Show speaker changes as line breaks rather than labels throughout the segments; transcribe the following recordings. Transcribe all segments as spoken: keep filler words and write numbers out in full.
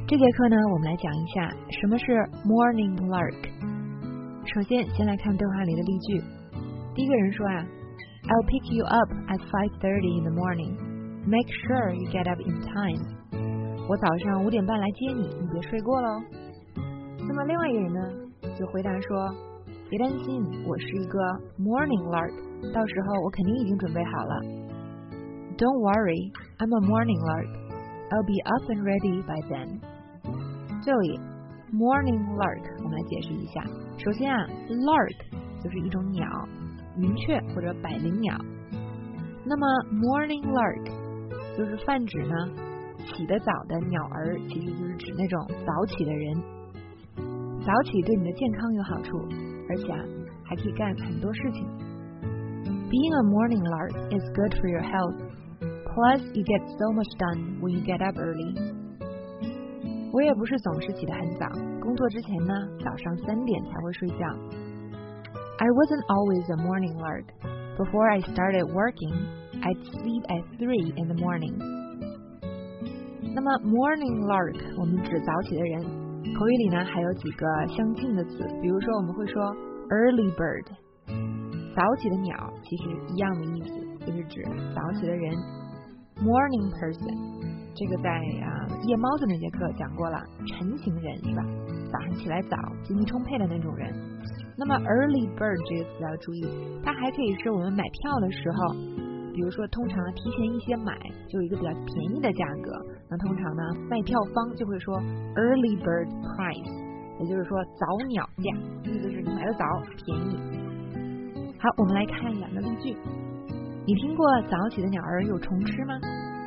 这节课呢，我们来讲一下什么是 morning lark。首先，先来看对话里的例句。第一个人说啊 ，I'll pick you up at five thirty in the morning. Make sure you get up in time. 我早上五点半来接你，你别睡过喽。那么另外一个人呢，就回答说，别担心，我是一个 morning lark， 到时候我肯定已经准备好了。Don't worry, I'm a morning lark.I'll be up and ready by then. 这里 morning lark 我们来解释一下。首先啊 lark 就是一种鸟，云雀或者百灵鸟。那么 morning lark 就是泛指呢起得早的鸟儿，其实就是指那种早起的人。早起对你的健康有好处，而且啊还可以干很多事情。Being a morning lark is good for your health.Plus, you get so much done when you get up early. 我也不是总是起得很早，工作之前呢，早上三点才会睡觉。I wasn't always a morning lark. Before I started working, I'd sleep at three in the morning. 那么 morning lark 我们指早起的人，口语里呢还有几个相近的词，比如说我们会说 early bird， 早起的鸟，其实一样的意思，就是指早起的人。Morning person， 这个在啊夜猫子那节课讲过了，晨型人是吧？早上起来早，精力充沛的那种人。那么 early bird 这个词要注意，它还可以是我们买票的时候，比如说通常提前一些买，就有一个比较便宜的价格。那通常呢，卖票方就会说 early bird price， 也就是说早鸟价，意思是你买的早，便宜。好，我们来看两个例句。你听过早起的鸟儿有虫吃吗？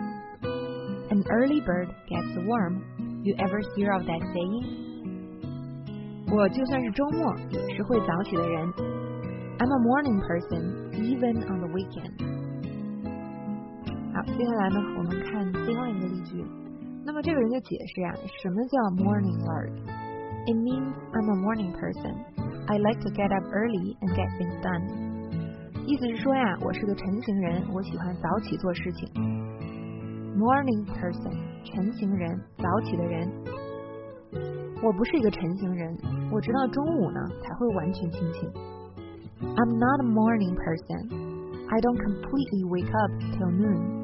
An early bird gets a worm. You ever hear of that saying? 我就算是周末也是会早起的人。I'm a morning person, even on the weekend. 好，接下来呢，我们看另外一个例句。那么这个人就解释啊，什么叫 morning lark? It means I'm a morning person. I like to get up early and get things done.意思是说呀，我是个晨型人，我喜欢早起做事情。Morning person， 晨型人，早起的人。我不是一个晨型人，我直到中午呢才会完全清醒。I'm not a morning person. I don't completely wake up till noon.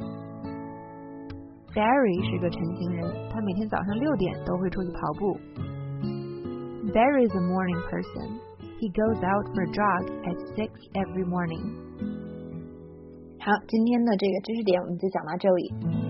Barry 是个晨型人，他每天早上六点都会出去跑步。Barry is a morning person.He goes out for a jog at six every morning. 好，今天的这个知识点我们就讲到这里。